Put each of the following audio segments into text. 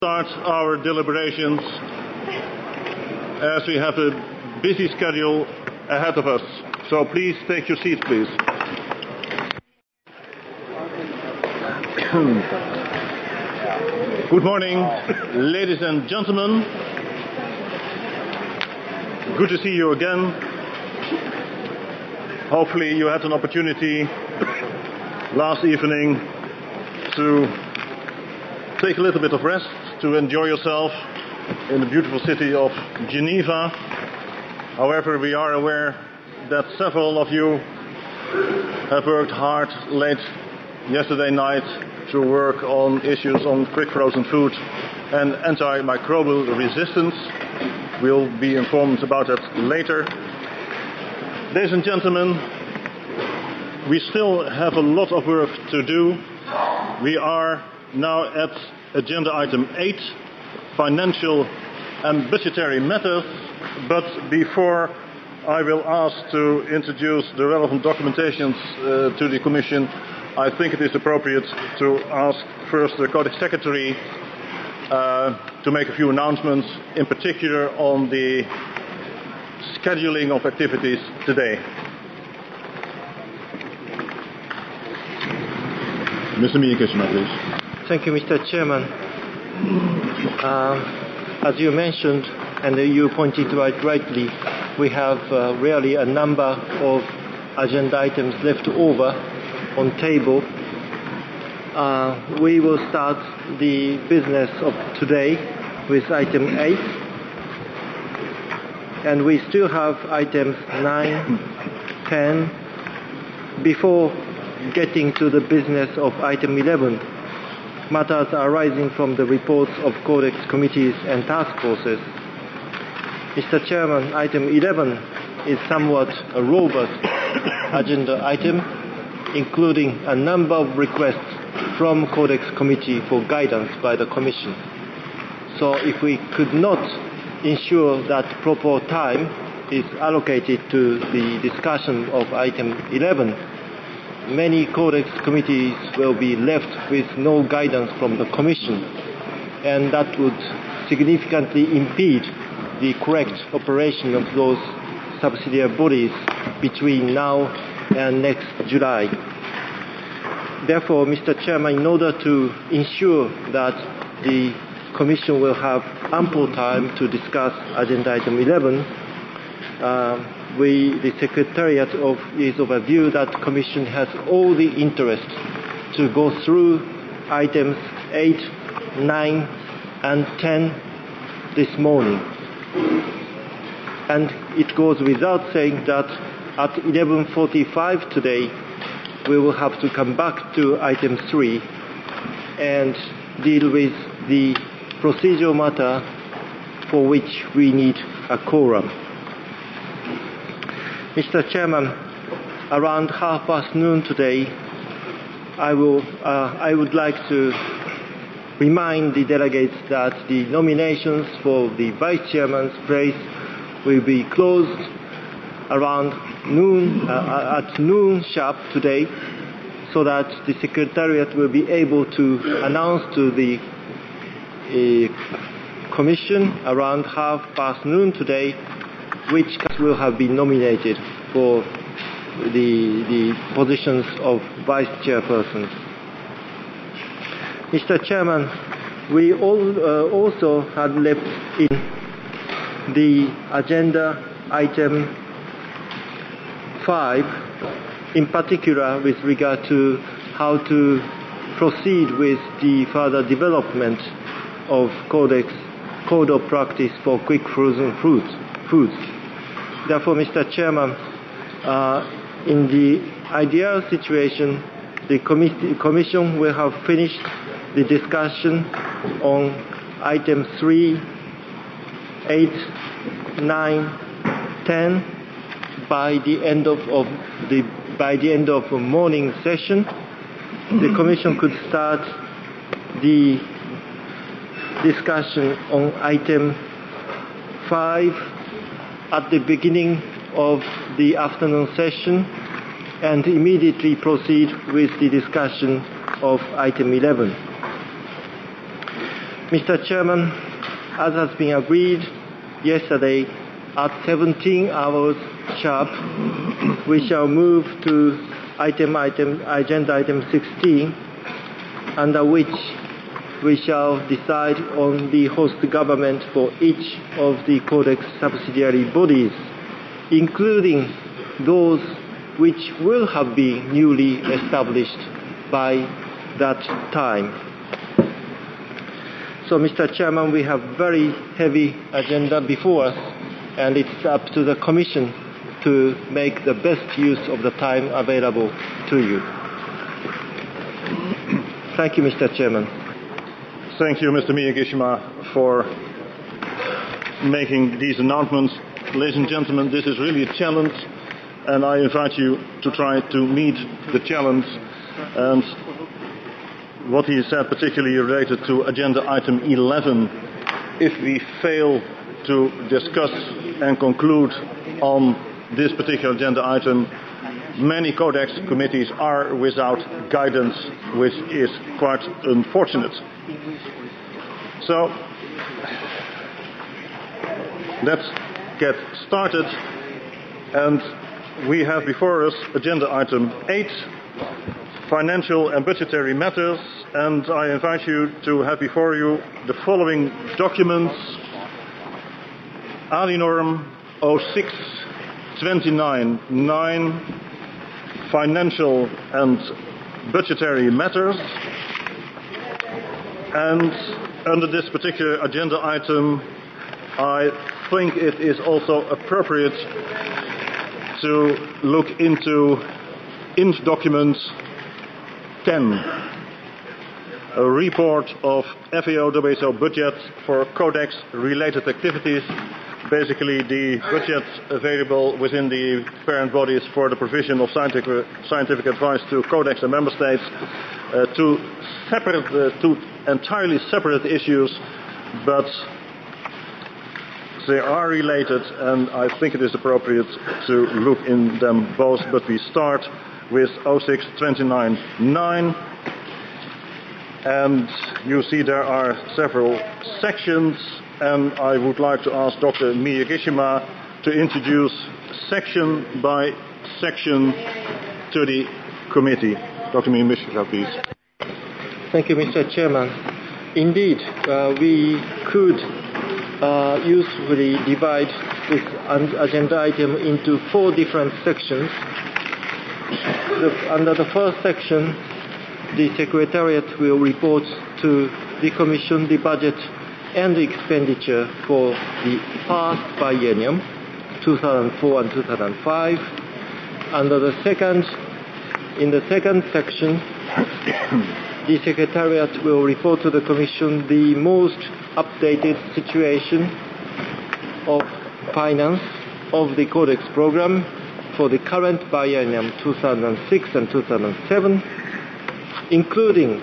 Start our deliberations as we have a busy schedule ahead of us. So please take your seats, please. Good morning, ladies and gentlemen. Good to see you again. Hopefully you had an opportunity last evening to take a little bit of rest, to enjoy yourself in the beautiful city of Geneva. However, we are aware that several of you have worked hard late yesterday night to work on issues on quick frozen food and antimicrobial resistance. We'll be informed about that later. Ladies and gentlemen, we still have a lot of work to do. We are now at agenda item 8, financial and budgetary matters. But before I will ask to introduce the relevant documentations to the Commission, I think it is appropriate to ask first the Codex Secretary to make a few announcements, in particular on the scheduling of activities today. Mr. Miyakishima, please. Thank you, Mr. Chairman. As you mentioned, and you pointed out rightly, we have really a number of agenda items left over on table. We will start the business of today with item 8. And we still have items 9, 10, before getting to the business of item 11. Matters arising from the reports of Codex committees and task forces. Mr. Chairman, item 11 is somewhat a robust agenda item, including a number of requests from Codex committee for guidance by the Commission. So if we could not ensure that proper time is allocated to the discussion of item 11, many Codex committees will be left with no guidance from the Commission, and that would significantly impede the correct operation of those subsidiary bodies between now and next July. Therefore, Mr. Chairman, in order to ensure that the Commission will have ample time to discuss agenda item 11, the Secretariat is of a view that Commission has all the interest to go through items 8, 9, and 10 this morning. And it goes without saying that at 11:45 today, we will have to come back to item 3 and deal with the procedural matter for which we need a quorum. Mr. Chairman, around noon today, I would like to remind the delegates that the nominations for the Vice Chairman's place will be closed around noon, at noon sharp today, so that the Secretariat will be able to announce to the Commission around noon today which will have been nominated for the positions of Vice Chairpersons. Mr. Chairman, we also had left in the agenda item 5, in particular with regard to how to proceed with the further development of Code of Practice for Quick Frozen Foods. Therefore, Mr. Chairman, in the ideal situation, the Commission will have finished the discussion on items 3, 8, 9, 10 by the end of the morning session. The Commission could start the discussion on item 5 at the beginning of the afternoon session and immediately proceed with the discussion of item 11. Mr. Chairman, as has been agreed yesterday, at 17 hours sharp, we shall move to agenda item 16, under which we shall decide on the host government for each of the Codex subsidiary bodies, including those which will have been newly established by that time. So, Mr. Chairman, we have very heavy agenda before us, and it's up to the Commission to make the best use of the time available to you. Thank you, Mr. Chairman. Thank you, Mr. Miyagishima, for making these announcements. Ladies and gentlemen, this is really a challenge, and I invite you to try to meet the challenge. And what he said, particularly related to agenda item 11, if we fail to discuss and conclude on this particular agenda item, many Codex committees are without guidance, which is quite unfortunate. So, let's get started. And we have before us agenda item 8, financial and budgetary matters. And I invite you to have before you the following documents: ALINORM 06-29-9, financial and budgetary matters. And under this particular agenda item, I think it is also appropriate to look into INT document 10, a report of FAO-WSO budget for Codex related activities, basically the budget available within the parent bodies for the provision of scientific advice to Codex and member states, two entirely separate issues, but they are related, and I think it is appropriate to look in them both. But we start with 06-29-9, and you see there are several sections, and I would like to ask Dr. Miyagishima to introduce section by section to the committee. Dr. Miyagishima, please. Thank you, Mr. Chairman. Indeed, we could usefully divide this agenda item into 4 different sections. Under the first section, the Secretariat will report to the Commission the budget and the expenditure for the past biennium, 2004 and 2005. In the second section, the Secretariat will report to the Commission the most updated situation of finance of the Codex program for the current biennium 2006 and 2007, including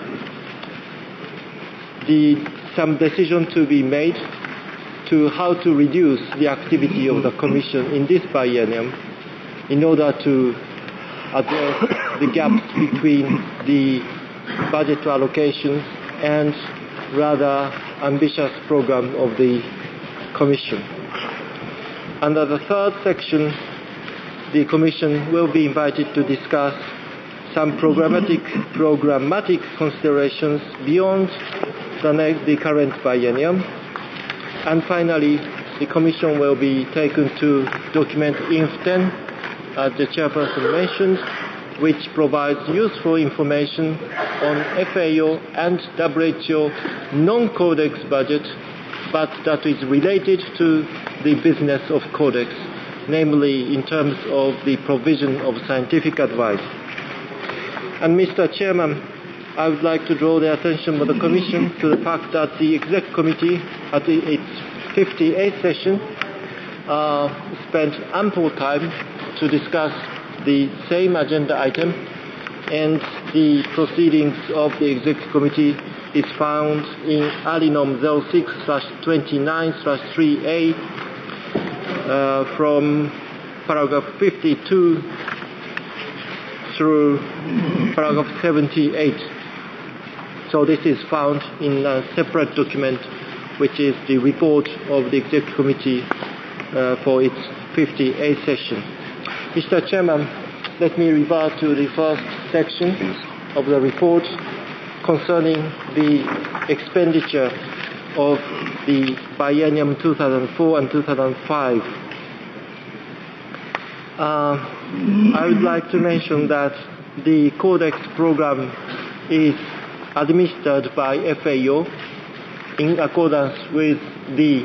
some decision to be made to how to reduce the activity of the Commission in this biennium in order to address the gaps between the budget allocations and rather ambitious program of the Commission. Under the third section, the Commission will be invited to discuss some programmatic considerations beyond the current biennium. And finally, the Commission will be taken to document INF 10, as the Chairperson mentioned, which provides useful information on FAO and WHO non-Codex budget, but that is related to the business of Codex, namely in terms of the provision of scientific advice. And Mr. Chairman, I would like to draw the attention of the Commission to the fact that the Exec Committee at its 58th session spent ample time to discuss the same agenda item, and the proceedings of the Executive Committee is found in ALINOM 06-29/3A from paragraph 52 through paragraph 78. So this is found in a separate document, which is the report of the Executive Committee for its 58th session. Mr. Chairman, let me revert to the first section of the report concerning the expenditure of the biennium 2004 and 2005. I would like to mention that the Codex program is administered by FAO in accordance with the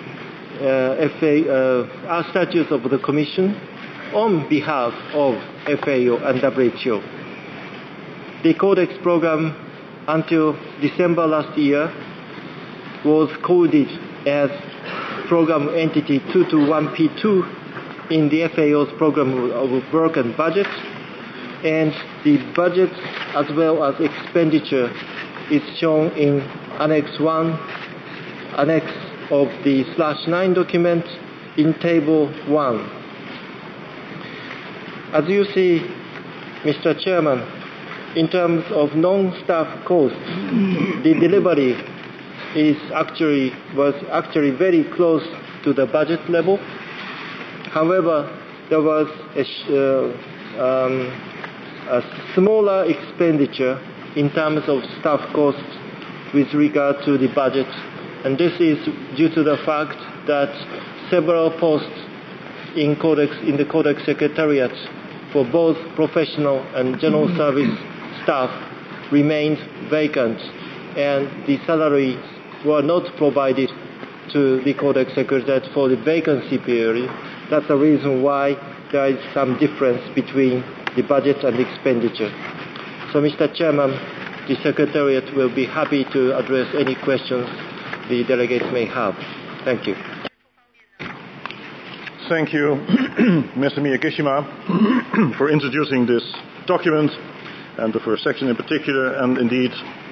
statutes of the Commission on behalf of FAO and WHO. The Codex program until December last year was coded as Program Entity 221P2 in the FAO's Program of Work and Budget, and the budget as well as expenditure is shown in Annex 1, Annex of the /9 document in Table 1. As you see, Mr. Chairman, in terms of non-staff costs, the delivery was actually very close to the budget level. However, there was a smaller expenditure in terms of staff costs with regard to the budget, and this is due to the fact that several posts in the Codex Secretariat for both professional and general service staff remained vacant, and the salaries were not provided to the Codex Secretariat for the vacancy period. That's the reason why there is some difference between the budget and expenditure. So, Mr. Chairman, the Secretariat will be happy to address any questions the delegates may have. Thank you. Thank you, Mr. Miyagishima, for introducing this document and the first section in particular. And indeed,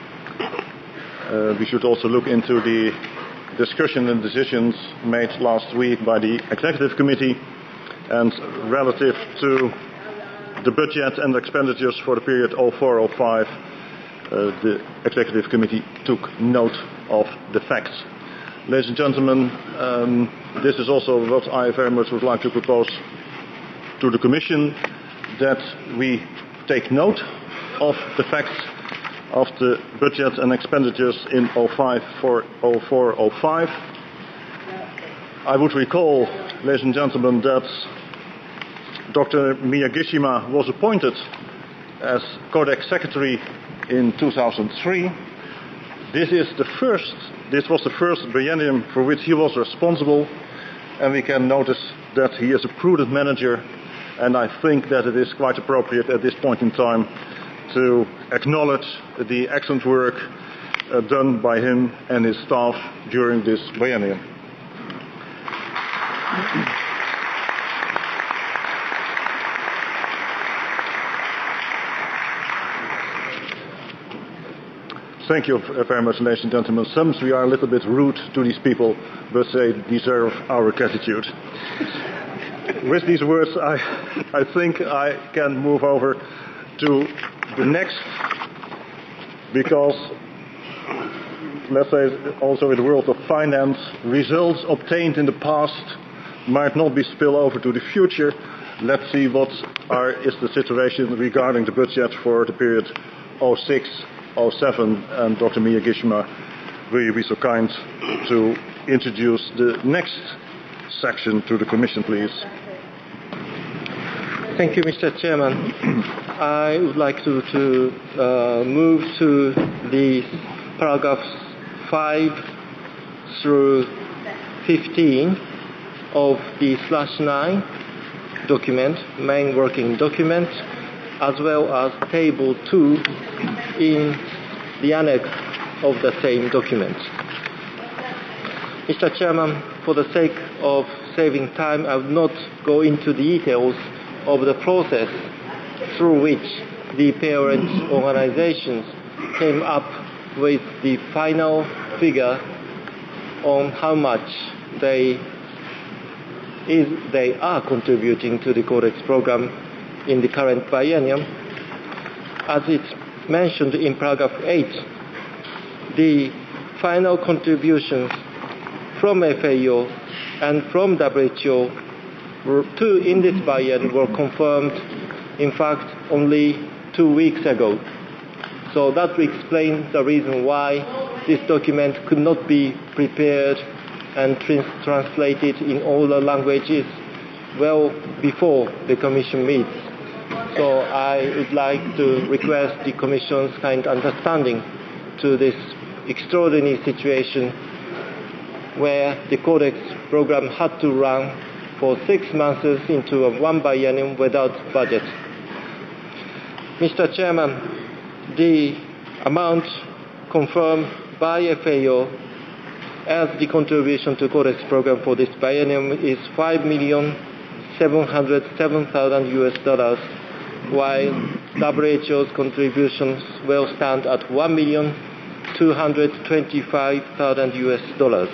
we should also look into the discussion and decisions made last week by the Executive Committee, and relative to the budget and expenditures for the period 04-05, the Executive Committee took note of the facts. Ladies and gentlemen, this is also what I very much would like to propose to the Commission, that we take note of the facts of the budget and expenditures in 04-05. I would recall, ladies and gentlemen, that Dr. Miyagishima was appointed as Codex Secretary in 2003. This was the first biennium for which he was responsible, and we can notice that he is a prudent manager, and I think that it is quite appropriate at this point in time to acknowledge the excellent work done by him and his staff during this biennium. Thank you very much, ladies and gentlemen. Sometimes we are a little bit rude to these people, but they deserve our gratitude. With these words, I think I can move over to the next, because, let's say, also in the world of finance, results obtained in the past might not be spilled over to the future. Let's see what is the situation regarding the budget for the period 06-07, and Dr. Miyagishima, will you be so kind to introduce the next section to the Commission, please? Thank you, Mr. Chairman. I would like to move to the paragraphs 5 through 15 of the /9 document, main working document, as well as Table 2 in the annex of the same document. Mr. Chairman, for the sake of saving time, I will not go into the details of the process through which the parent organizations came up with the final figure on how much they are contributing to the Codex program in the current biennium. As it's mentioned in paragraph 8 the final contributions from FAO and from WHO in this biennium were confirmed, in fact, only 2 weeks ago. So that explains the reason why this document could not be prepared and translated in all the languages well before the Commission meets. So I would like to request the Commission's kind understanding to this extraordinary situation where the Codex program had to run for 6 months into one biennium without budget. Mr. Chairman, the amount confirmed by FAO as the contribution to Codex program for this biennium is $5,707,000, while WHO's contributions will stand at $1,225,000.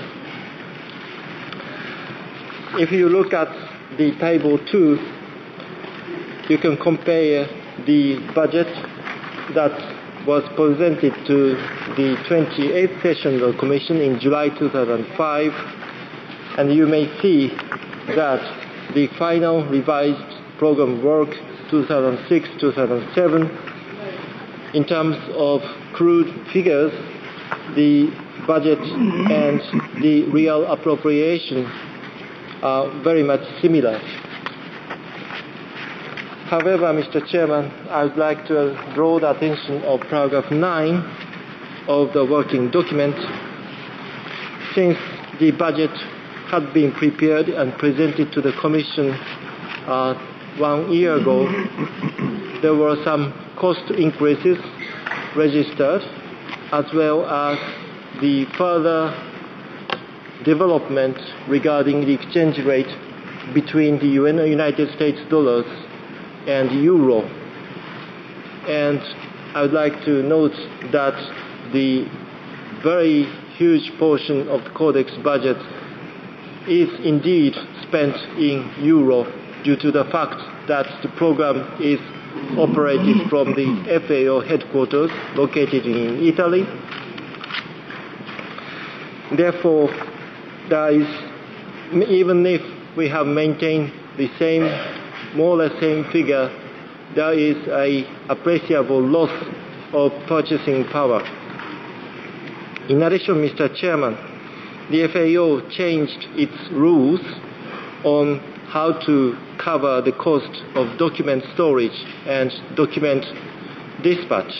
If you look at the table 2, you can compare the budget that was presented to the 28th session of the Commission in July 2005, and you may see that the final revised program work 2006-2007, in terms of crude figures, the budget and the real appropriation are very much similar. However, Mr. Chairman, I would like to draw the attention of paragraph 9 of the working document. Since the budget had been prepared and presented to the Commission 1 year ago, there were some cost increases registered, as well as the further development regarding the exchange rate between the United States dollars and euro. And I would like to note that the very huge portion of the Codex budget is indeed spent in euro due to the fact that the program is operated from the FAO headquarters located in Italy. Therefore, there is, even if we have maintained the same, more or less same figure, there is an appreciable loss of purchasing power. In addition, Mr. Chairman, the FAO changed its rules on how to cover the cost of document storage and document dispatch.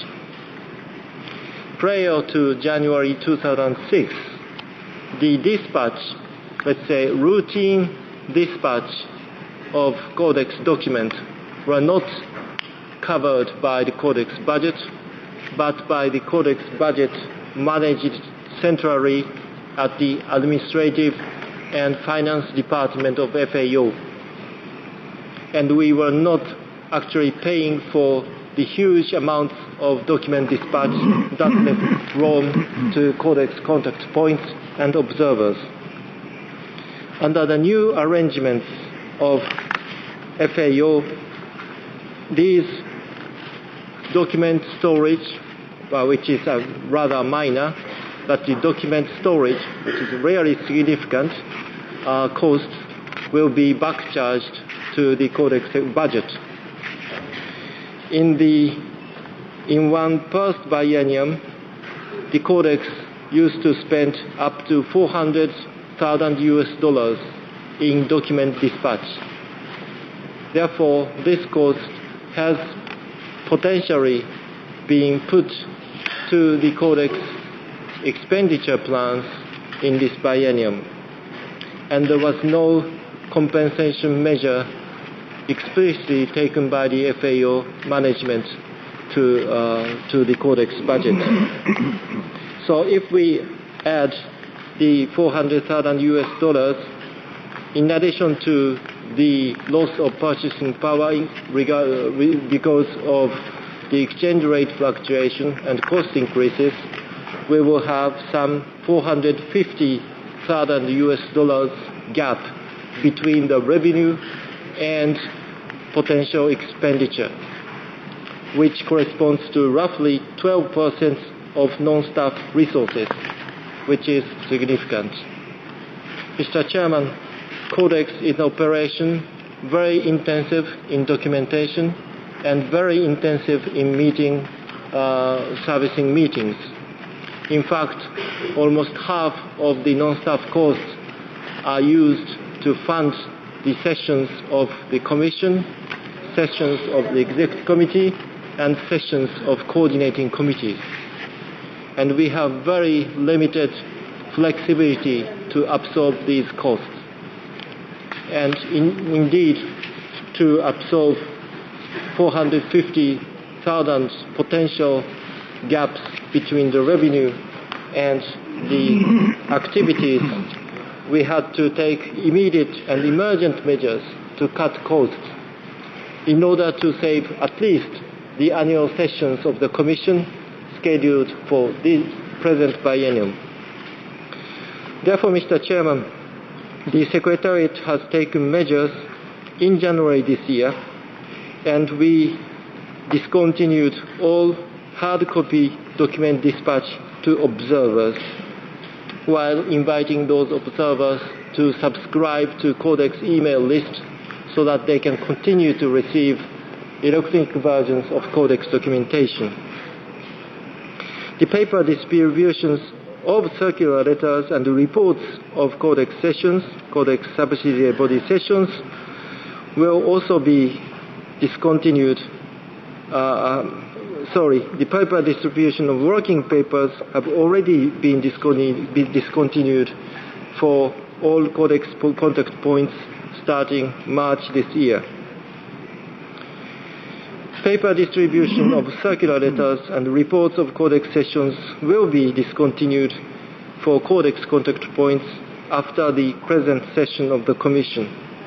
Prior to January 2006, the dispatch, let's say routine dispatch of Codex documents were not covered by the Codex budget, but by the Codex budget managed centrally at the Administrative and Finance Department of FAO. And we were not actually paying for the huge amounts of document dispatch that left room to Codex contact points and observers. Under the new arrangements of FAO, these document storage, which is rather minor, but the document storage, which is really significant, cost will be back-charged to the Codex budget. In one first biennium, the Codex used to spend up to $400,000 in document dispatch. Therefore, this cost has potentially been put to the Codex expenditure plans in this biennium, and there was no compensation measure explicitly taken by the FAO management to the Codex budget. So if we add the $400,000 in addition to the loss of purchasing power because of the exchange rate fluctuation and cost increases, we will have some $450,000 gap between the revenue and potential expenditure, which corresponds to roughly 12% of non-staff resources, which is significant. Mr. Chairman, Codex is in operation, very intensive in documentation and very intensive in servicing meetings. In fact, almost half of the non-staff costs are used to fund the sessions of the Commission, sessions of the Executive Committee, and sessions of coordinating committees. And we have very limited flexibility to absorb these costs. And indeed, to absorb 450,000 potential gaps between the revenue and the activities, we had to take immediate and emergent measures to cut costs in order to save at least the annual sessions of the Commission scheduled for the present biennium. Therefore, Mr. Chairman, the Secretariat has taken measures in January this year, and we discontinued all hard copy document dispatch to observers, while inviting those observers to subscribe to Codex email list so that they can continue to receive electronic versions of Codex documentation. The paper distributions of circular letters and reports of Codex sessions, Codex subsidiary body sessions, will also be discontinued. The paper distribution of working papers have already been discontinued for all Codex contact points starting March this year. Paper distribution of circular letters and reports of Codex sessions will be discontinued for Codex contact points after the present session of the Commission.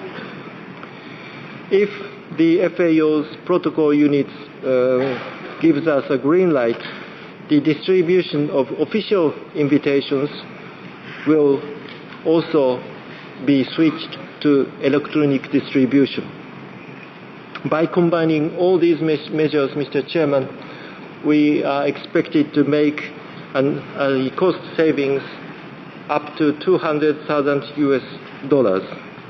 If the FAO's protocol units gives us a green light, the distribution of official invitations will also be switched to electronic distribution. By combining all these measures, Mr. Chairman, we are expected to make a cost savings up to $200,000.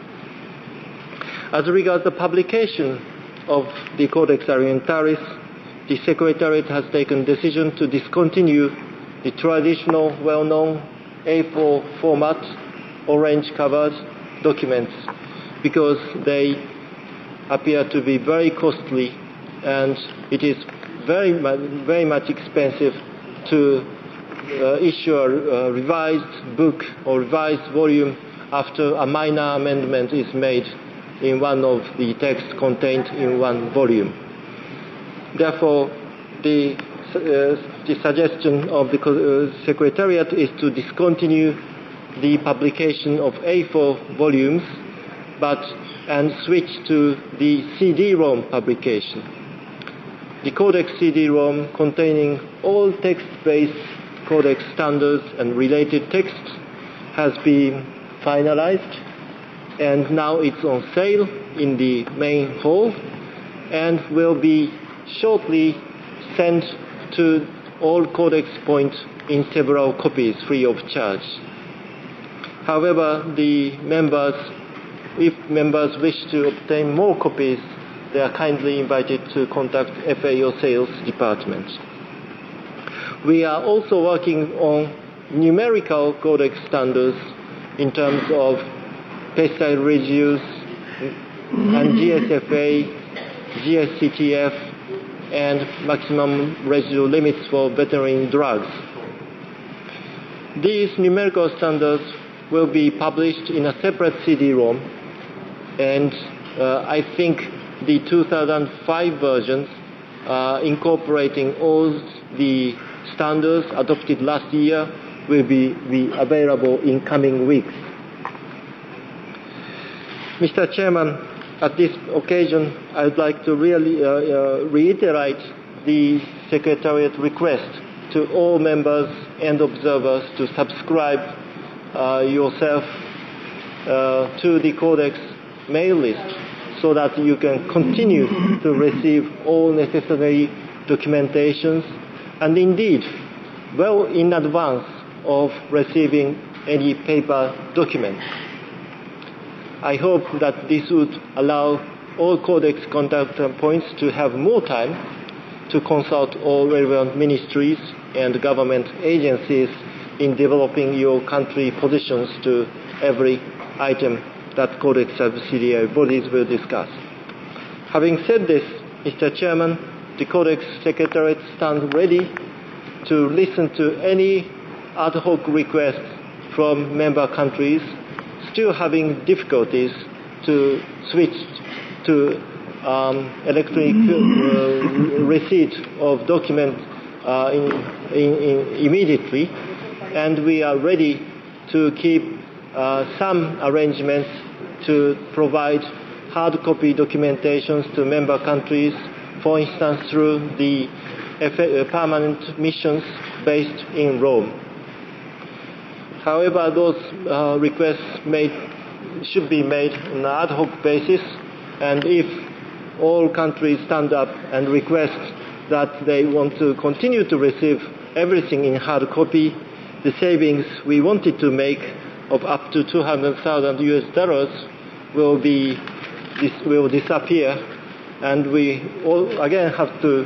As regards the publication of the Codex Alimentarius, the Secretariat has taken decision to discontinue the traditional, well-known A4 format, orange-covered documents because they appear to be very costly, and it is very much expensive to issue a revised book or revised volume after a minor amendment is made in one of the texts contained in one volume. Therefore, the suggestion of the Secretariat is to discontinue the publication of A4 volumes and switch to the CD-ROM publication. The Codex CD-ROM, containing all text-based Codex standards and related texts, has been finalized, and now it's on sale in the main hall and will be shortly sent to all Codex points in several copies free of charge. However, if members wish to obtain more copies, they are kindly invited to contact FAO Sales Department. We are also working on numerical Codex standards in terms of pesticide residues and GSFA, GSCTF, and maximum residual limits for veterinary drugs. These numerical standards will be published in a separate CD-ROM, and I think the 2005 versions incorporating all the standards adopted last year will be available in coming weeks. Mr. Chairman, at this occasion, I would like to really reiterate the Secretariat request to all members and observers to subscribe yourself to the Codex mail list so that you can continue to receive all necessary documentations. And indeed, well in advance of receiving any paper documents. I hope that this would allow all Codex contact points to have more time to consult all relevant ministries and government agencies in developing your country positions to every item that Codex subsidiary bodies will discuss. Having said this, Mr. Chairman, the Codex Secretariat stands ready to listen to any ad hoc requests from member countries still having difficulties to switch to electronic receipt of documents immediately, and we are ready to keep some arrangements to provide hard copy documentations to member countries, for instance through the permanent missions based in Rome. However, those requests should be made on an ad hoc basis, and if all countries stand up and request that they want to continue to receive everything in hard copy, the savings we wanted to make of up to $200,000 will disappear, and we all again have to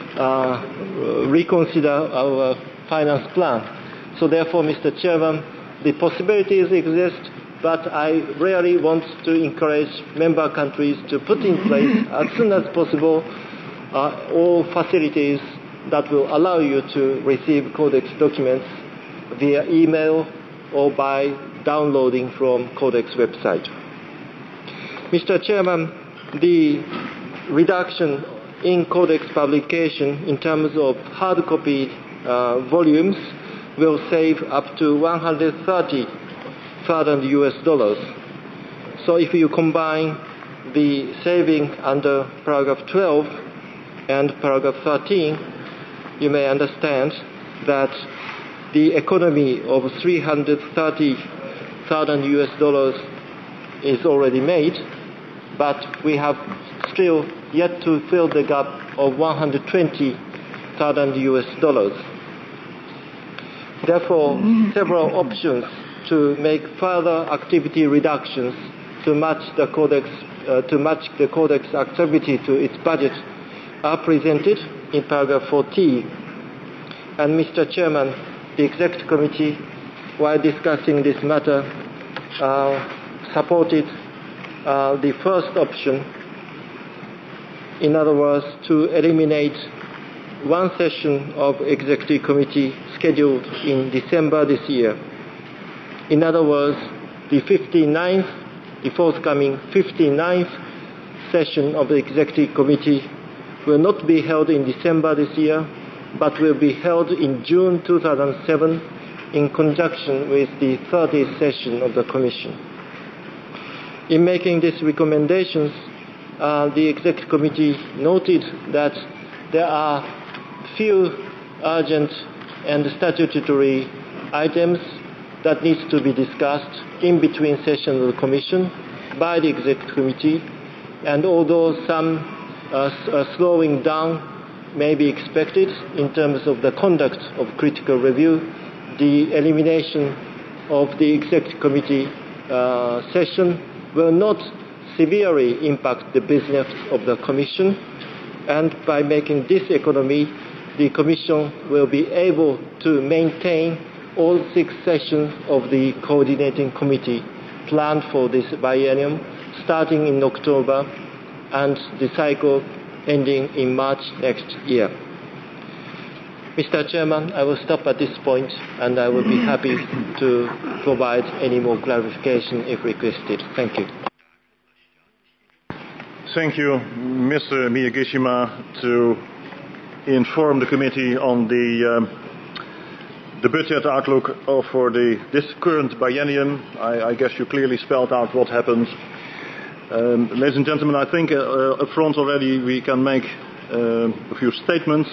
reconsider our finance plan. So therefore, Mr. Chairman, the possibilities exist, but I really want to encourage member countries to put in place as soon as possible all facilities that will allow you to receive Codex documents via email or by downloading from Codex website. Mr. Chairman, the reduction in Codex publication in terms of hard copy volumes will save up to $130,000. So if you combine the saving under paragraph 12 and paragraph 13, you may understand that the economy of $330,000 is already made, but we have still yet to fill the gap of $120,000. Therefore, several options to make further activity reductions to match the Codex activity to its budget are presented in paragraph 14. And Mr. Chairman, the Executive Committee, while discussing this matter, supported the first option, in other words, to eliminate one session of Executive Committee scheduled in December this year. In other words, the forthcoming 59th session of the Executive Committee will not be held in December this year, but will be held in June 2007 in conjunction with the 30th session of the Commission. In making these recommendations, the Executive Committee noted that there are few urgent and statutory items that needs to be discussed in between sessions of the Commission by the Executive Committee, and although some slowing down may be expected in terms of the conduct of critical review, the elimination of the Executive Committee session will not severely impact the business of the Commission, and by making this economy, the Commission will be able to maintain all 6 sessions of the Coordinating Committee planned for this biennium, starting in October, and the cycle ending in March next year. Mr. Chairman, I will stop at this point, and I will be happy to provide any more clarification if requested. Thank you. Thank you, Mr. Miyagishima, to inform the committee on the budget outlook for this current biennium. I guess you clearly spelled out what happened. Ladies and gentlemen, I think up front already we can make a few statements.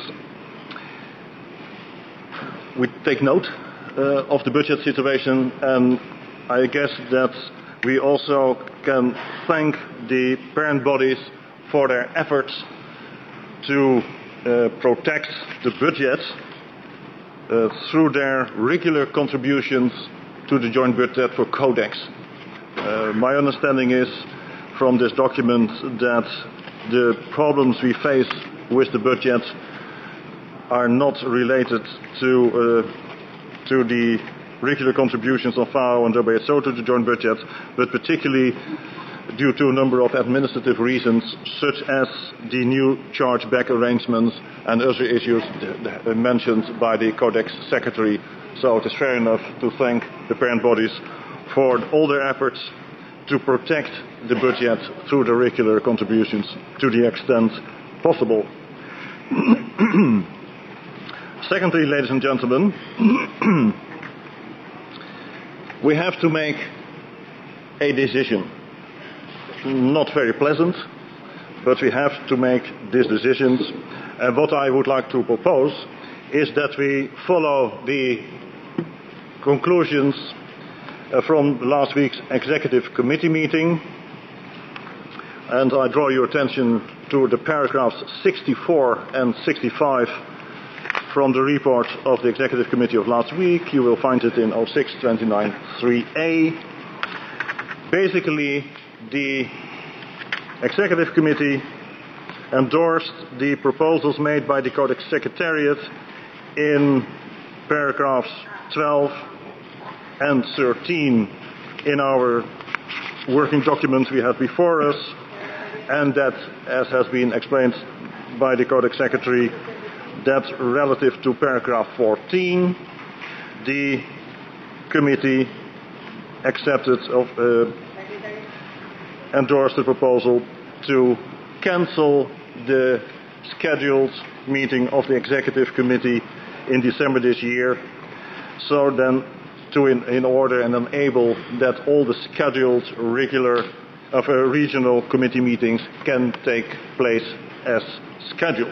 We take note of the budget situation, and I guess that we also can thank the parent bodies for their efforts to protect the budget through their regular contributions to the joint budget for Codex. My understanding is from this document that the problems we face with the budget are not related to the regular contributions of FAO and WSO to the joint budget, but particularly due to a number of administrative reasons, such as the new chargeback arrangements and other issues mentioned by the Codex Secretary. So it is fair enough to thank the parent bodies for all their efforts to protect the budget through the regular contributions to the extent possible. Secondly, ladies and gentlemen, we have to make a decision. Not very pleasant, but we have to make these decisions. And what I would like to propose is that we follow the conclusions from last week's Executive Committee meeting. And I draw your attention to the paragraphs 64 and 65 from the report of the Executive Committee of last week. You will find it in 06-29-3A. Basically, the Executive Committee endorsed the proposals made by the Codex Secretariat in paragraphs 12 and 13 in our working document we have before us, and that, as has been explained by the Codex Secretary, that relative to paragraph 14, the committee endorsed the proposal to cancel the scheduled meeting of the Executive Committee in December this year, so then to in order and enable that all the scheduled regional committee meetings can take place as scheduled.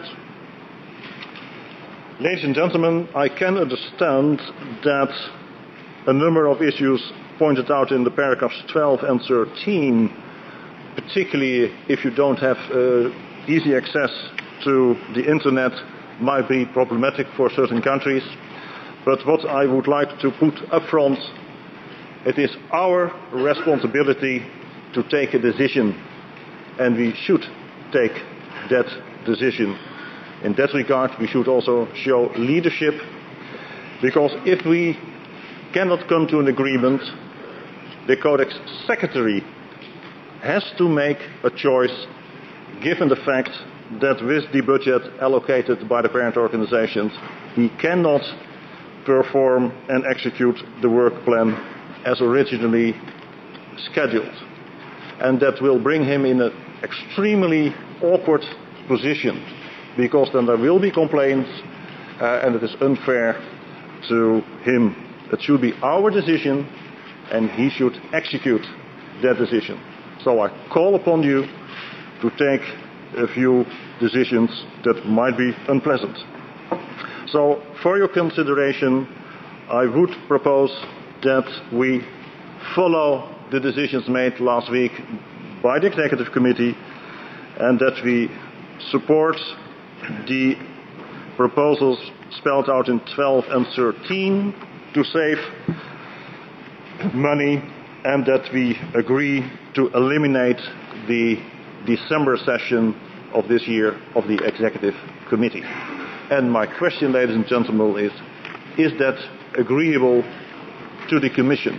Ladies and gentlemen, I can understand that a number of issues pointed out in the paragraphs 12 and 13, particularly if you don't have easy access to the internet, might be problematic for certain countries. But what I would like to put up front, it is our responsibility to take a decision, and we should take that decision. In that regard, we should also show leadership, because if we cannot come to an agreement, the Codex Secretary has to make a choice, given the fact that with the budget allocated by the parent organizations, he cannot perform and execute the work plan as originally scheduled. And that will bring him in an extremely awkward position, because then there will be complaints and it is unfair to him. It should be our decision, and he should execute that decision. So I call upon you to take a few decisions that might be unpleasant. So for your consideration, I would propose that we follow the decisions made last week by the Executive Committee, and that we support the proposals spelled out in 12 and 13 to save money, and that we agree to eliminate the December session of this year of the Executive Committee. And my question, ladies and gentlemen, is that agreeable to the Commission?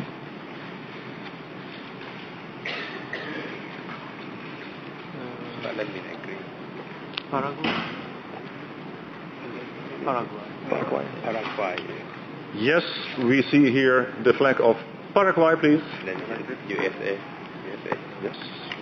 Paraguay. Yes, we see here the flag of Paraguay, please. USA. Yes.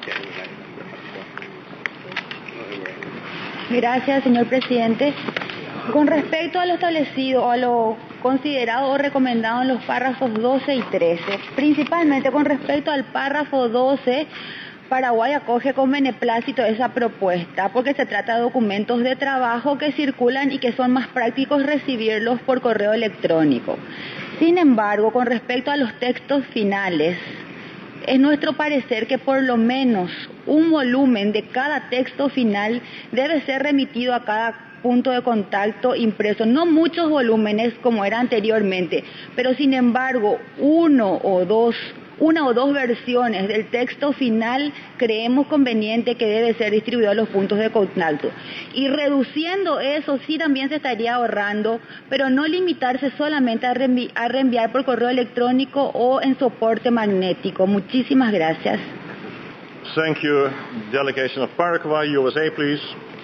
Gracias, señor presidente. Con respecto a lo establecido, a lo considerado o recomendado en los párrafos 12 y 13, principalmente con respecto al párrafo 12, Paraguay acoge con beneplácito esa propuesta porque se trata de documentos de trabajo que circulan y que son más prácticos recibirlos por correo electrónico. Sin embargo, con respecto a los textos finales, es nuestro parecer que por lo menos un volumen de cada texto final debe ser remitido a cada punto de contacto impreso, no muchos volúmenes como era anteriormente, pero sin embargo una o dos versiones del texto final creemos conveniente que debe ser distribuido a los puntos de contacto. Y reduciendo eso sí también se estaría ahorrando, pero no limitarse solamente a reenviar por correo electrónico o en soporte magnético. Muchísimas gracias. Thank you. Delegation of Paraguay, USA, please.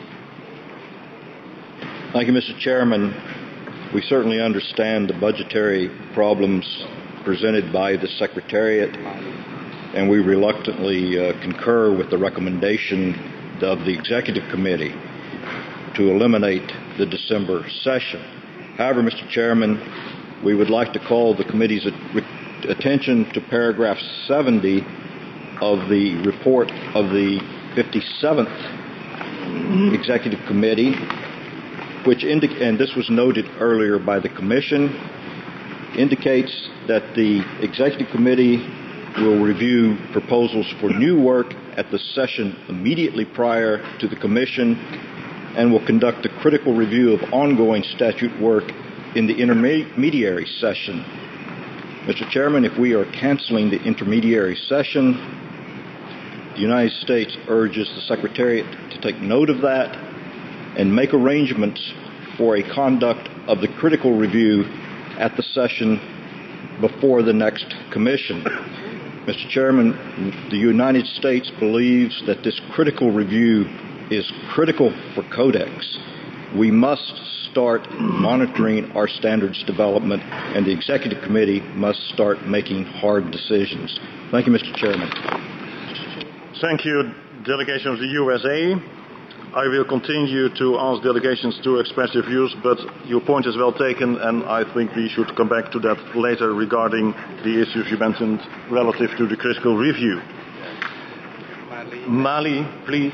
Thank you, Mr. Chairman. We certainly understand the budgetary problems presented by the Secretariat, and we reluctantly concur with the recommendation of the Executive Committee to eliminate the December session. However, Mr. Chairman, we would like to call the committee's attention to paragraph 70 of the report of the 57th Executive Committee, which and this was noted earlier by the Commission, indicates that the Executive Committee will review proposals for new work at the session immediately prior to the Commission and will conduct a critical review of ongoing statute work in the intermediary session. Mr. Chairman, if we are canceling the intermediary session, the United States urges the Secretariat to take note of that and make arrangements for a conduct of the critical review at the session before the next Commission. Mr. Chairman, the United States believes that this critical review is critical for Codex. We must start monitoring our standards development, and the Executive Committee must start making hard decisions. Thank you, Mr. Chairman. Thank you, delegation of the USA. I will continue to ask delegations to express their views, but your point is well taken, and I think we should come back to that later regarding the issues you mentioned relative to the critical review. Mali, please.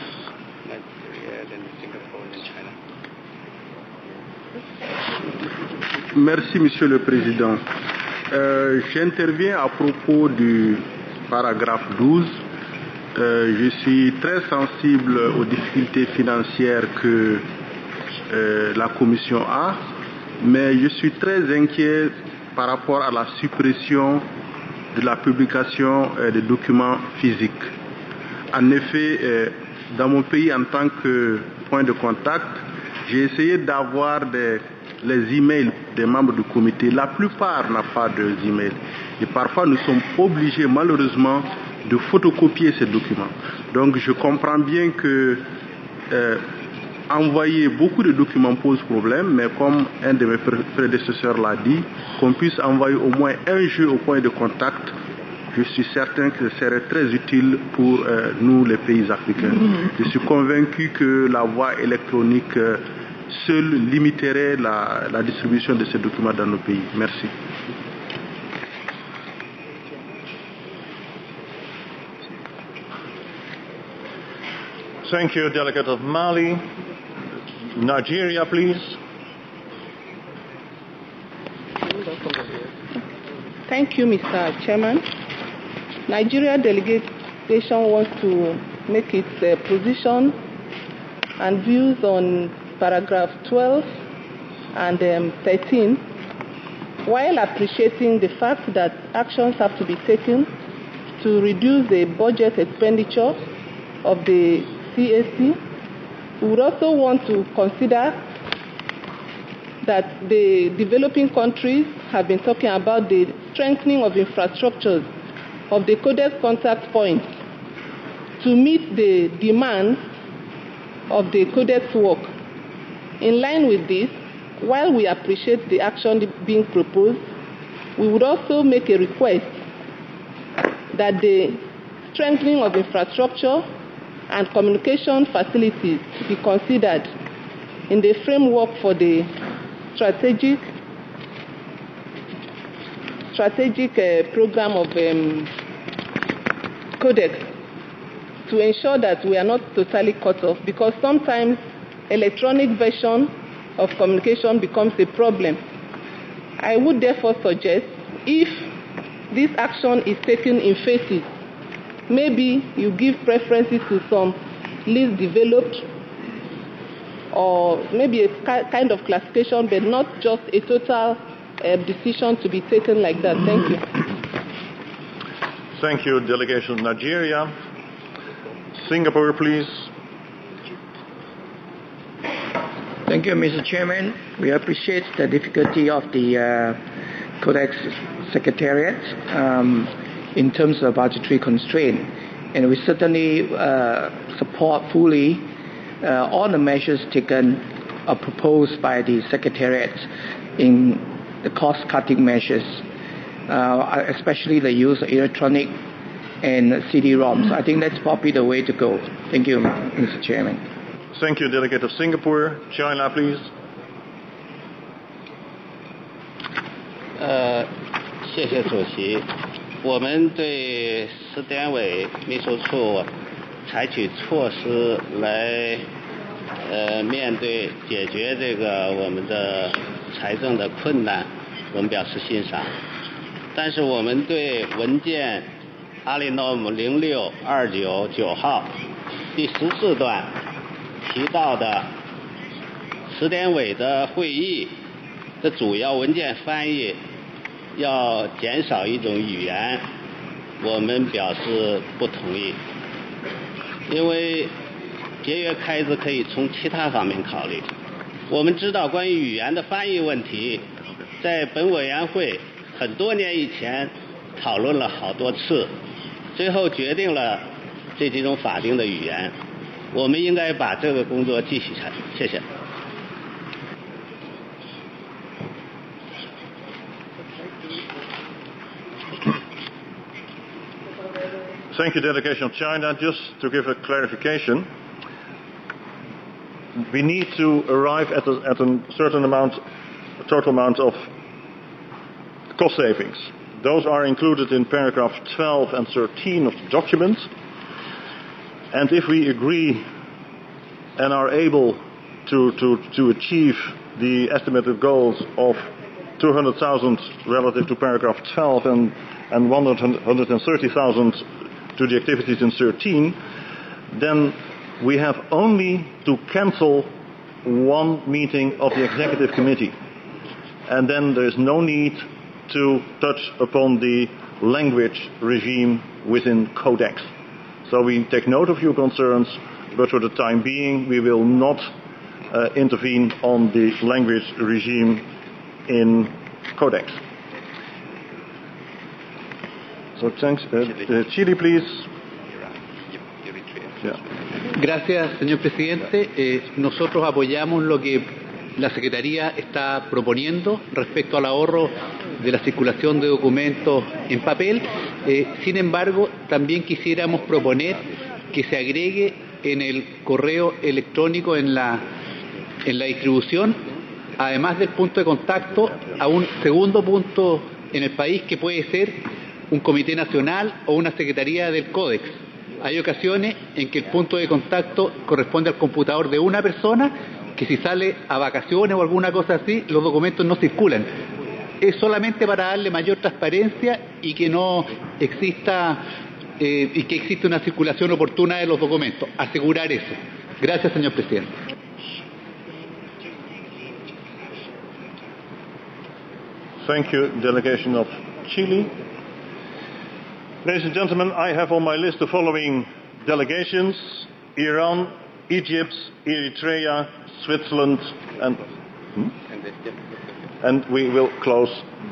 Merci, Monsieur le Président. J'interviens à propos du paragraphe 12. Je suis très sensible aux difficultés financières que la Commission a, mais je suis très inquiet par rapport à la suppression de la publication des documents physiques. En effet, dans mon pays, en tant que point de contact, j'ai essayé d'avoir les emails des membres du comité. La plupart n'ont pas de emails. Et parfois, nous sommes obligés, malheureusement, de photocopier ces documents. Donc je comprends bien que envoyer beaucoup de documents pose problème, mais comme un de mes prédécesseurs l'a dit, qu'on puisse envoyer au moins un jeu au point de contact, je suis certain que ce serait très utile pour nous les pays africains. Je suis convaincu que la voie électronique seule limiterait la distribution de ces documents dans nos pays. Merci. Thank you, Delegate of Mali. Nigeria, please. Thank you, Mr. Chairman. Nigeria delegation wants to make its position and views on paragraph 12 and 13, while appreciating the fact that actions have to be taken to reduce the budget expenditure of the CAC. We would also want to consider that the developing countries have been talking about the strengthening of infrastructures of the Codex contact points to meet the demands of the Codex work. In line with this, while we appreciate the action being proposed, we would also make a request that the strengthening of infrastructure and communication facilities be considered in the framework for the strategic program of Codex, to ensure that we are not totally cut off, because sometimes electronic version of communication becomes a problem. I would therefore suggest, if this action is taken in phases, maybe you give preferences to some least developed or maybe a kind of classification, but not just a total decision to be taken like that. Thank you. Thank you, Delegation of Nigeria. Singapore, please. Thank you, Mr. Chairman. We appreciate the difficulty of the Codex Secretariat in terms of budgetary constraint, and we certainly support fully all the measures taken or proposed by the Secretariat in the cost-cutting measures, especially the use of electronic and CD-ROMs. I think that's probably the way to go. Thank you, Mr. Chairman. Thank you, Delegate of Singapore. China, please. 谢谢主席。我们对市典委秘书处采取措施来面对解决这个我们的财政的困难，我们表示欣赏。但是我们对文件阿里诺姆06299号第14段提到的市典委的会议的主要文件翻译要减少一种语言，我们表示不同意，因为节约开支可以从其他方面考虑。我们知道关于语言的翻译问题，在本委员会很多年以前讨论了好多次，最后决定了这几种法定的语言。我们应该把这个工作继续下去。谢谢。 Thank you, Delegation of China. Just to give a clarification, we need to arrive at a certain amount, total amount of cost savings. Those are included in paragraph 12 and 13 of the document. And if we agree and are able to achieve the estimated goals of 200,000 relative to paragraph 12 and 130,000 to the activities in 13, then we have only to cancel one meeting of the executive committee. And then there is no need to touch upon the language regime within Codex. So we take note of your concerns, but for the time being we will not intervene on the language regime in Codex. So thanks. Chile, please. Yeah. Gracias, señor presidente. Nosotros apoyamos lo que la Secretaría está proponiendo respecto al ahorro de la circulación de documentos en papel. Sin embargo, también quisiéramos proponer que se agregue en el correo electrónico en la distribución, además del punto de contacto, a un segundo punto en el país que puede ser un comité nacional o una secretaría del Códex. Hay ocasiones en que el punto de contacto corresponde al computador de una persona que si sale a vacaciones o alguna cosa así, los documentos no circulan. Es solamente para darle mayor transparencia y que no exista y que existe una circulación oportuna de los documentos. Asegurar eso. Gracias, señor presidente. Thank you, delegation of Chile. Ladies and gentlemen, I have on my list the following delegations: Iran, Egypt, Eritrea, Switzerland, and we will close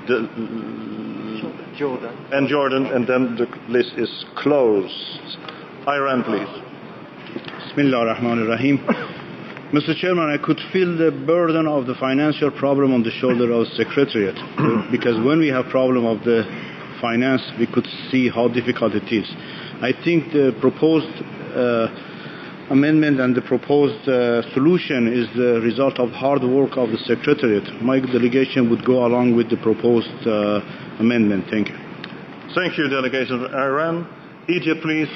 Jordan, and then the list is closed. Iran, please. Bismillah ar-Rahman ar-Rahim. Mr. Chairman, I could feel the burden of the financial problem on the shoulder of the Secretariat, because when we have problem of the finance, we could see how difficult it is. I think the proposed amendment and the proposed solution is the result of hard work of the Secretariat. My delegation would go along with the proposed amendment. Thank you. Thank you, delegation of Iran. Egypt, please.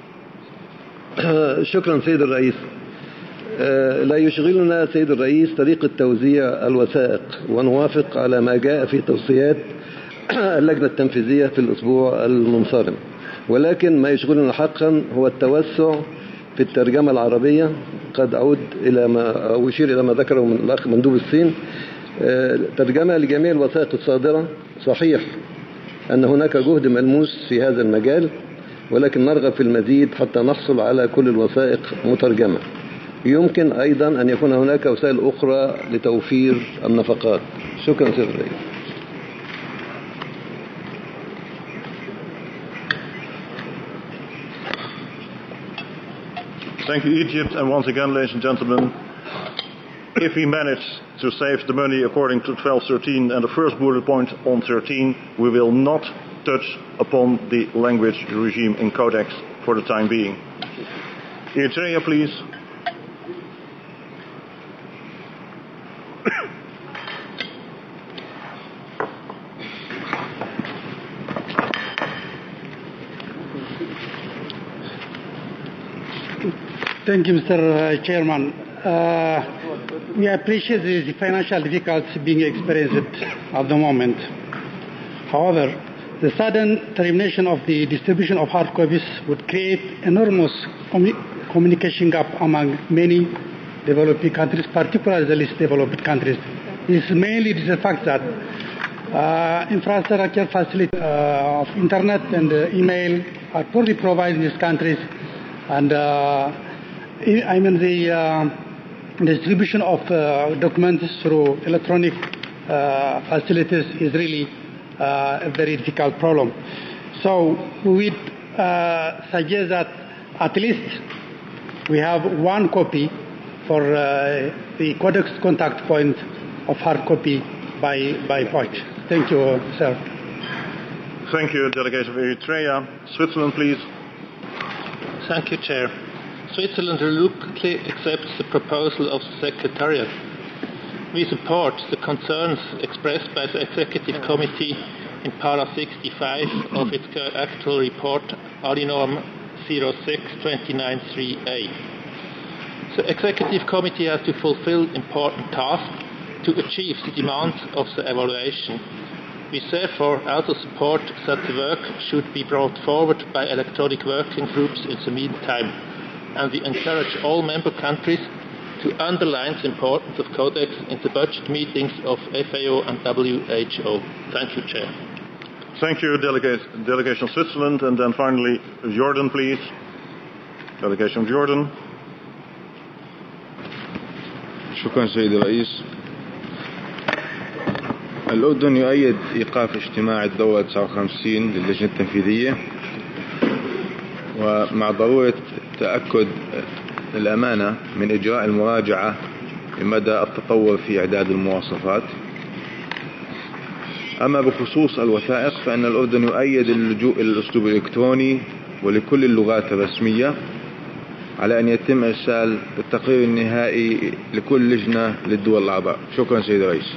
شكرا سيد الرئيس. لا يشغلنا سيد الرئيس طريقة توزيع الوثائق، ونوافق على ما جاء في توصيات اللجنة التنفيذية في الأسبوع المنصرم، ولكن ما يشغلنا حقا هو التوسع في الترجمة العربية قد أعود إلى ما أو أشير إلى ما ذكره من الأخ مندوب الصين. ترجمة لجميع الوثائق الصادرة. صحيح أن هناك جهد ملموس في هذا المجال، ولكن نرغب في المزيد حتى نحصل على كل الوثائق مترجمة. يمكن أيضا أن يكون هناك وسائل أخرى لتوفير النفقات. شكرا سيد الرئيس. Thank you, Egypt. And once again, ladies and gentlemen, if we manage to save the money according to 1213 and the first bullet point on 13, we will not touch upon the language regime in Codex for the time being. Eritrea, please. Thank you, Mr. Chairman. We appreciate the financial difficulties being experienced at the moment. However, the sudden termination of the distribution of hard copies would create enormous communication gap among many developing countries, particularly the least developed countries. This is mainly due to the fact that infrastructure facilities of internet and email are poorly provided in these countries, and the distribution of documents through electronic facilities is really a very difficult problem. So we suggest that at least we have one copy for the Codex contact point of hard copy by post. Thank you, sir. Thank you, Delegation of Eritrea. Switzerland, please. Thank you, Chair. Switzerland reluctantly accepts the proposal of the Secretariat. We support the concerns expressed by the Executive Committee in Para 65 of its actual report, ARINORM 06-293A. The Executive Committee has to fulfill important tasks to achieve the demands of the evaluation. We therefore also support that the work should be brought forward by electronic working groups in the meantime, and we encourage all member countries to underline the importance of Codex in the budget meetings of FAO and WHO. Thank you, Chair. Thank you, Delegation of Switzerland. And then finally, Jordan, please. Delegation of Jordan. شكرا سيد الرئيس. الأردن يؤيد إيقاف اجتماع الدورة 59 للجنة التنفيذية، ومع ضرورة تأكد الأمانة من إجراء المراجعة لمدى التطور في إعداد المواصفات. أما بخصوص الوثائق فإن الأردن يؤيد اللجوء إلى الأسلوب الإلكتروني ولكل اللغات الرسمية، على أن يتم إرسال التقرير النهائي لكل لجنة للدول الأعضاء. شكرا سيد الرئيس.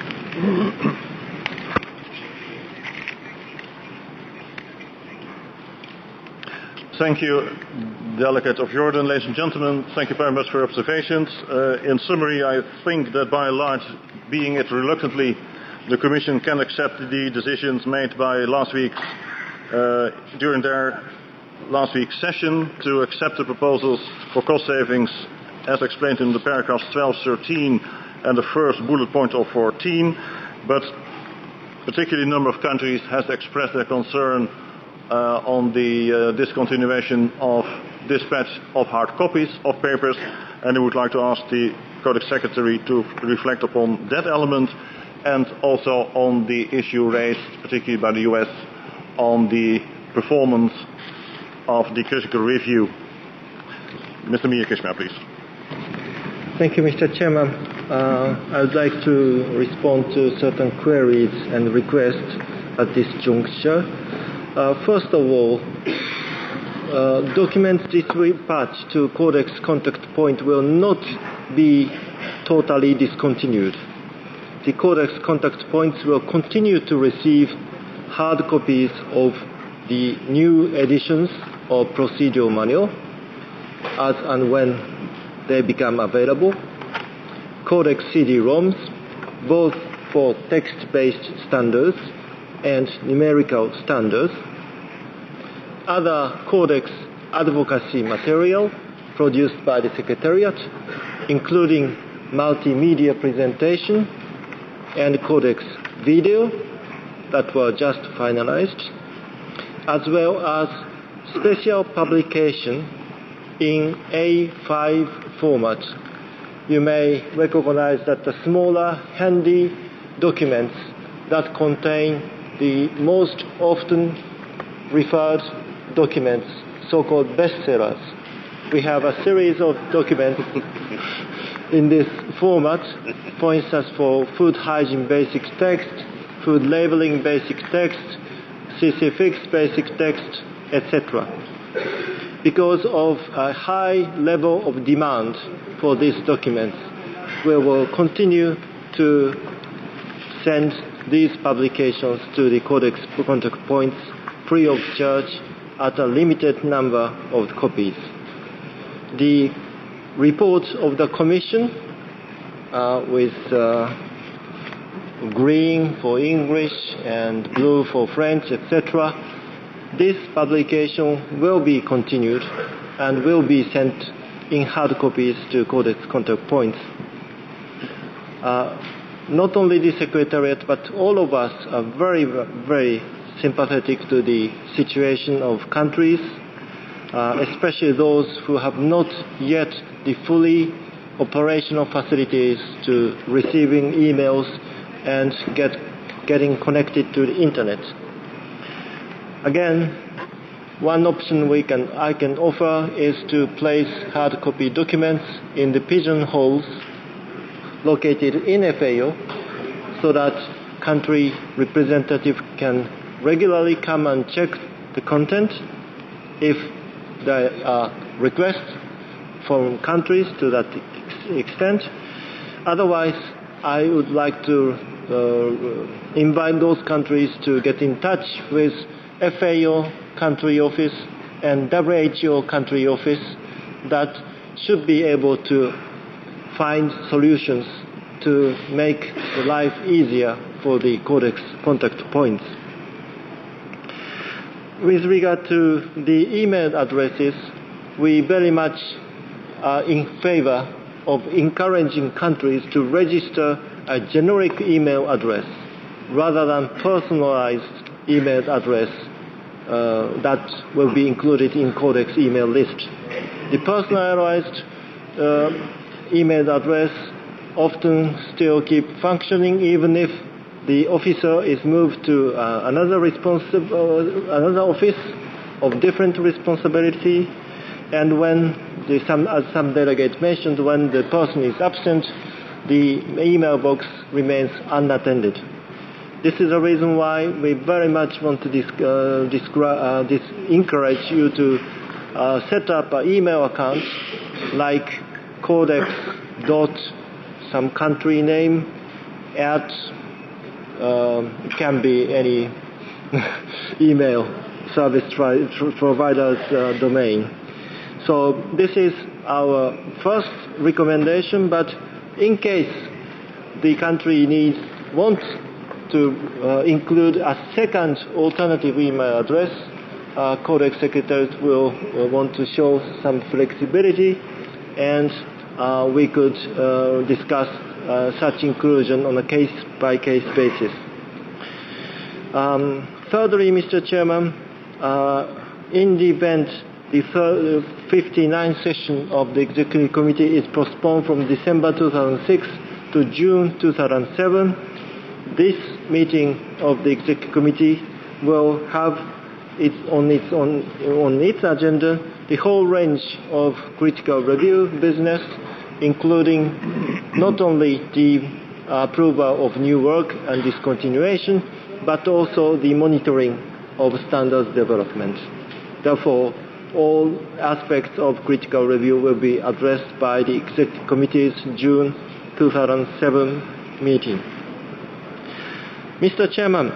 Thank you, Delegate of Jordan. Ladies and gentlemen, thank you very much for your observations. In summary, I think that by and large, being it reluctantly, the Commission can accept the decisions made by during their last week's session to accept the proposals for cost savings as explained in the paragraphs 12, 13 and the first bullet point of 14, but particularly a number of countries has expressed their concern on the discontinuation of dispatch of hard copies of papers, and I would like to ask the Codex Secretary to reflect upon that element and also on the issue raised, particularly by the US, on the performance of the critical review. Mr. Miyakishma, please. Thank you, Mr. Chairman. I would like to respond to certain queries and requests at this juncture. First of all, documents dispatched to Codex contact point will not be totally discontinued. The Codex contact points will continue to receive hard copies of the new editions of procedural manual as and when they become available. Codex CD-ROMs, both for text-based standards and numerical standards, other Codex advocacy material, produced by the Secretariat, including multimedia presentation and codex video that were just finalized, as well as special publication in A5 format. You may recognize that the smaller, handy documents that contain the most often referred documents, so-called bestsellers. We have a series of documents in this format, for instance, for food hygiene basic text, food labeling basic text, CC-FIX basic text, etc. Because of a high level of demand for these documents, we will continue to send these publications to the Codex contact points free of charge at a limited number of copies. The reports of the Commission with green for English and blue for French, etc. This publication will be continued and will be sent in hard copies to Codex contact points. Not only the Secretariat, but all of us are very, very sympathetic to the situation of countries, especially those who have not yet the fully operational facilities to receiving emails and getting connected to the internet. Again, one option I can offer is to place hard copy documents in the pigeonholes located in FAO so that country representative can regularly come and check the content if there are requests from countries to that extent. Otherwise, I would like to invite those countries to get in touch with FAO country office and WHO country office that should be able to find solutions to make life easier for the Codex contact points. With regard to the email addresses, we very much are in favor of encouraging countries to register a generic email address rather than personalized email address that will be included in Codex email list. The personalized email address often still keep functioning even if the officer is moved to another office of different responsibility, and when as some delegate mentioned, when the person is absent, the email box remains unattended. This is the reason why we very much want to encourage you to set up an email account like codex dot some country name at it can be any email service provider's domain. So this is our first recommendation, but in case the country wants to include a second alternative email address, Codex Secretariat will want to show some flexibility, and we could discuss such inclusion on a case-by-case basis. Thirdly, Mr. Chairman, in the event the 59th session of the Executive Committee is postponed from December 2006 to June 2007, this meeting of the Executive Committee will have on its agenda the whole range of critical review business, including not only the approval of new work and discontinuation, but also the monitoring of standards development. Therefore, all aspects of critical review will be addressed by the Executive Committee's June 2007 meeting. Mr. Chairman,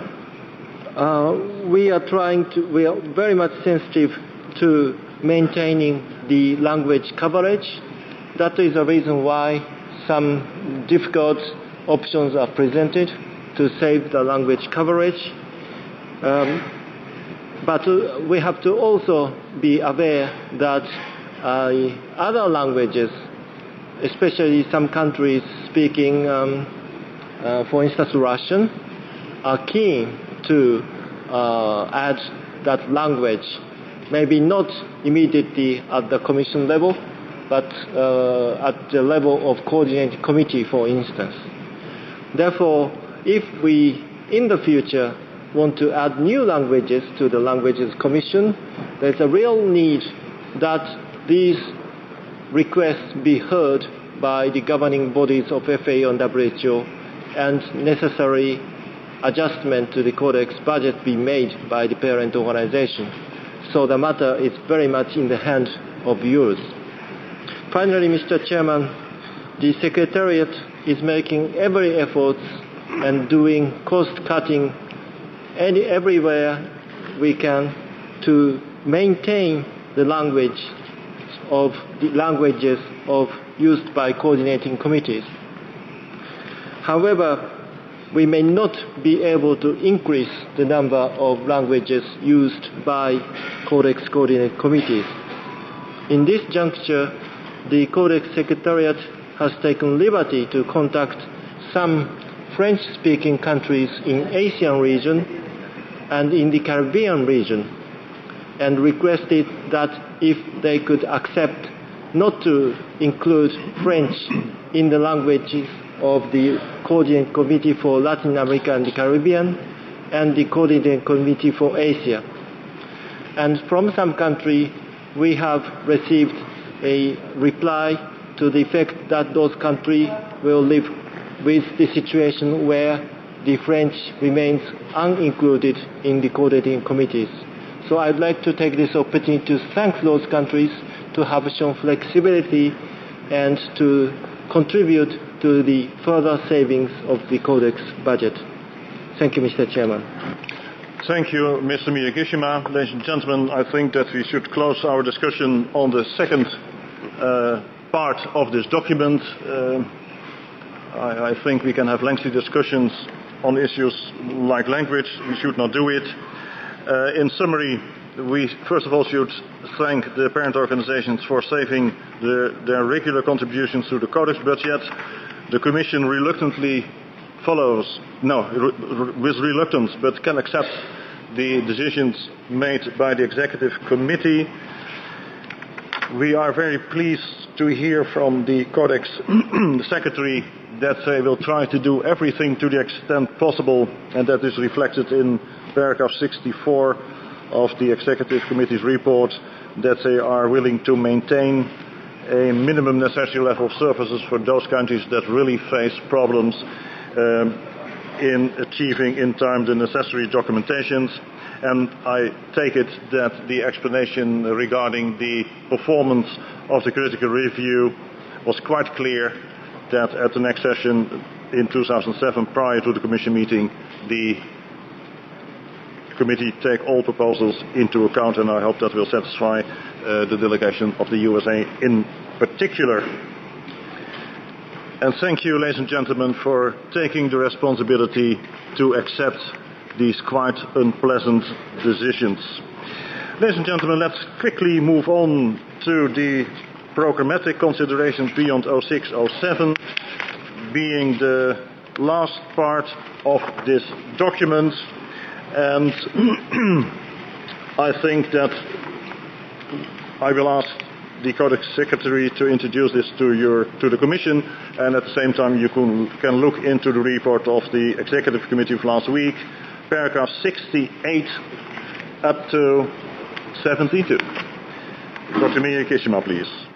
we are very much sensitive to maintaining the language coverage. That is the reason why some difficult options are presented to save the language coverage. But we have to also be aware that other languages, especially some countries speaking, for instance, Russian, are keen to add that language, maybe not immediately at the Commission level, but at the level of coordinating committee, for instance. Therefore, if we, in the future, want to add new languages to the Languages Commission, there's a real need that these requests be heard by the governing bodies of FAO and WHO, and necessary adjustment to the Codex budget be made by the parent organization. So the matter is very much in the hands of yours. Finally, Mr. Chairman, the Secretariat is making every effort and doing cost-cutting everywhere we can to maintain the languages of used by coordinating committees. However, we may not be able to increase the number of languages used by Codex coordinating committees. In this juncture, the Codex Secretariat has taken liberty to contact some French-speaking countries in Asian region and in the Caribbean region, and requested that if they could accept not to include French in the languages of the Coordinating Committee for Latin America and the Caribbean and the Coordinating Committee for Asia. And from some country, we have received a reply to the effect that those countries will live with the situation where the French remains unincluded in the coordinating committees. So I'd like to take this opportunity to thank those countries to have shown flexibility and to contribute to the further savings of the Codex budget. Thank you, Mr. Chairman. Thank you, Mr. Miyagishima. Ladies and gentlemen, I think that we should close our discussion on the second part of this document. I think we can have lengthy discussions on issues like language. We should not do it. In summary, we first of all should thank the parent organizations for saving their regular contributions to the Codex budget. The Commission reluctantly with reluctance, but can accept the decisions made by the Executive Committee. We are very pleased to hear from the Codex Secretary that they will try to do everything to the extent possible, and that is reflected in paragraph 64 of the Executive Committee's report, that they are willing to maintain a minimum necessary level of services for those countries that really face problems in achieving in time the necessary documentations. And I take it that the explanation regarding the performance of the critical review was quite clear, that at the next session in 2007, prior to the Commission meeting, the committee take all proposals into account, and I hope that will satisfy the delegation of the USA in particular. And thank you, ladies and gentlemen, for taking the responsibility to accept these quite unpleasant decisions. Ladies and gentlemen, let's quickly move on to the programmatic considerations beyond 06-07, being the last part of this document. And I think that I will ask the Codex Secretary to introduce this to the Commission, and at the same time you can look into the report of the Executive Committee of last week, paragraph 68 up to 72. Dr. Miyagishima, please.